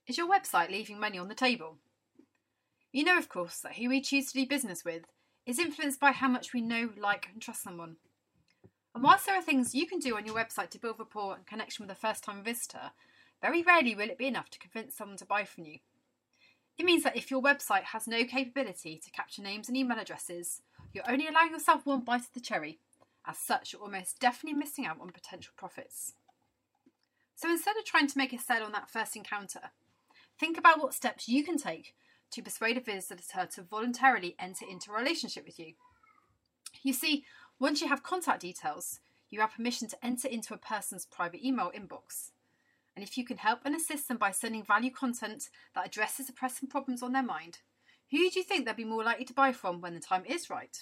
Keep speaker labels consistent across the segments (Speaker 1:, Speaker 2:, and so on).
Speaker 1: Is your website leaving money on the table? You know, of course, that who we choose to do business with is influenced by how much we know, like, and trust someone. And whilst there are things you can do on your website to build rapport and connection with a first-time visitor, very rarely will it be enough to convince someone to buy from you. It means that if your website has no capability to capture names and email addresses, you're only allowing yourself one bite of the cherry. As such, you're almost definitely missing out on potential profits. So instead of trying to make a sale on that first encounter, think about what steps you can take to persuade a visitor to voluntarily enter into a relationship with you. You see, once you have contact details, you have permission to enter into a person's private email inbox. And if you can help and assist them by sending value content that addresses the pressing problems on their mind, who do you think they'll be more likely to buy from when the time is right?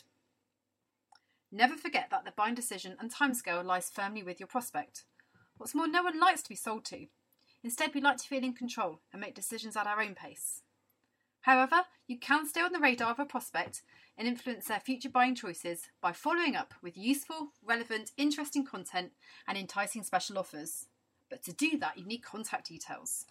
Speaker 1: Never forget that the buying decision and timescale lies firmly with your prospect. What's more, no one likes to be sold to. Instead, we like to feel in control and make decisions at our own pace. However, you can stay on the radar of a prospect and influence their future buying choices by following up with useful, relevant, interesting content and enticing special offers. But to do that, you need contact details.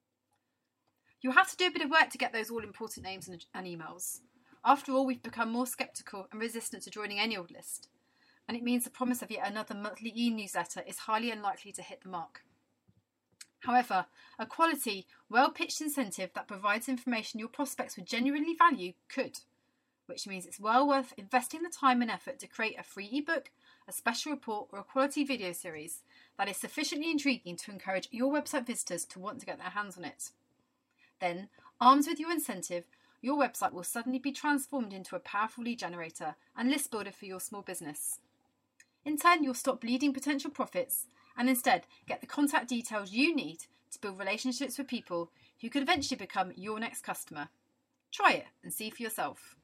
Speaker 1: You'll have to do a bit of work to get those all-important names and emails. After all, we've become more sceptical and resistant to joining any old list, and it means the promise of yet another monthly e-newsletter is highly unlikely to hit the mark. However, a quality, well-pitched incentive that provides information your prospects would genuinely value could, which means it's well worth investing the time and effort to create a free ebook, a special report, or a quality video series that is sufficiently intriguing to encourage your website visitors to want to get their hands on it. Then, armed with your incentive, your website will suddenly be transformed into a powerful lead generator and list builder for your small business. In turn, you'll stop bleeding potential profits and instead get the contact details you need to build relationships with people who could eventually become your next customer. Try it and see for yourself.